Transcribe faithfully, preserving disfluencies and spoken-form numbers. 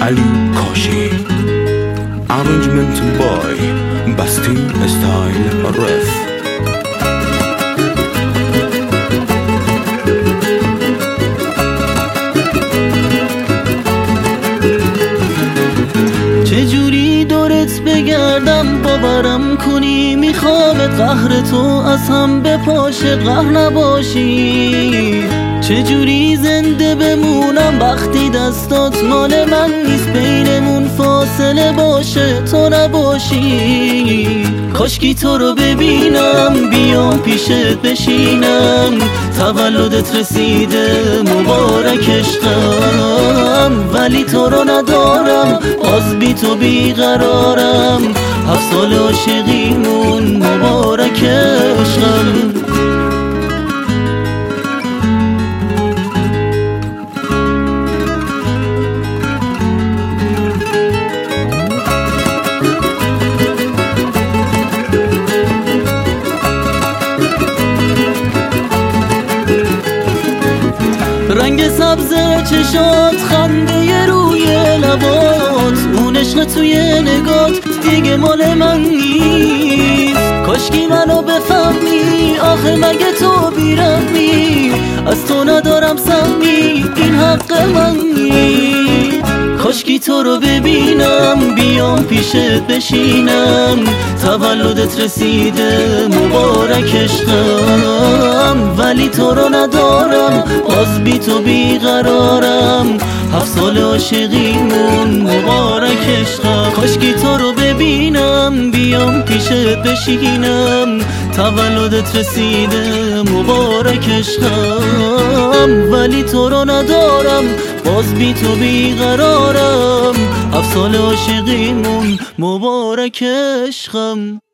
علی کاشی. Arrangement by Basti Style Ref. چجوری دورت بگردم باورم کنی میخوامت قهر تو از هم بپاشه قهر نباشی. چجوری زنده بمونم وقتی دستات مال من نیست بینمون فاصله باشه تو نباشی. کاشکی تو رو ببینم بیام پیشت بشینم تولدت رسیده مبارک عشقم ولی تو رو ندارم باز بی تو بیقرارم هفت سال عاشقیمون مبارک عشقم. رنگ سبز چشات خنده روی لبات اون عشق توی نگات دیگه مال من نیست. کاشکی منو بفهمی آخه مگه تو بیرحمی از تو ندارم سهمی این حق من نیست. کاشکی تو رو ببینم بیام پیشت بشینم تولدت رسیده مبارک عشقم ولی تو رو ندارم باز بی تو بیقرارم هفت سال عاشقیمون مبارک عشقم. کاشکی تو رو ببینم بیام پیشت بشینم تولدت رسیده مبارک عشقم ولی تو رو ندارم باز بی تو بیقرارم هفت سال عاشقیمون مبارک عشقم.